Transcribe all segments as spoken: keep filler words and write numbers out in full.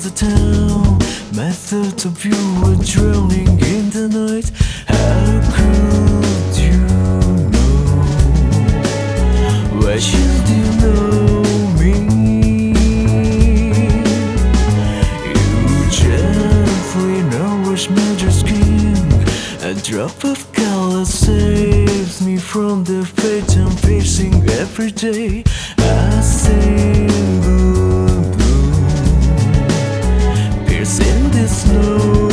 the town. My thoughts of you were drowning in the night. How could you know? Why should you know me? You gently nourish my skin. A drop of color saves me from the fate I'm facing every day. A single bloom piercing the snow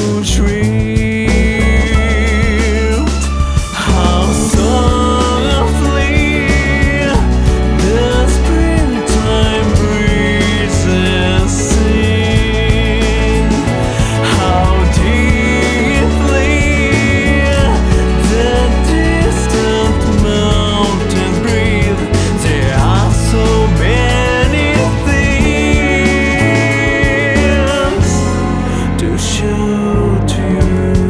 drift. How softly the springtime breezes sing. How deeply the distant mountains breathe. There are so many things to show to you.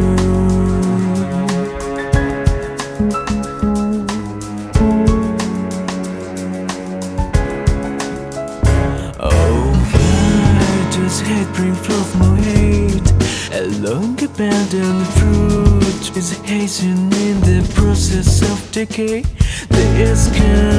Oh, why does hate bring forth no hate? A long abandoned fruit is hastening in the process of decay. The sky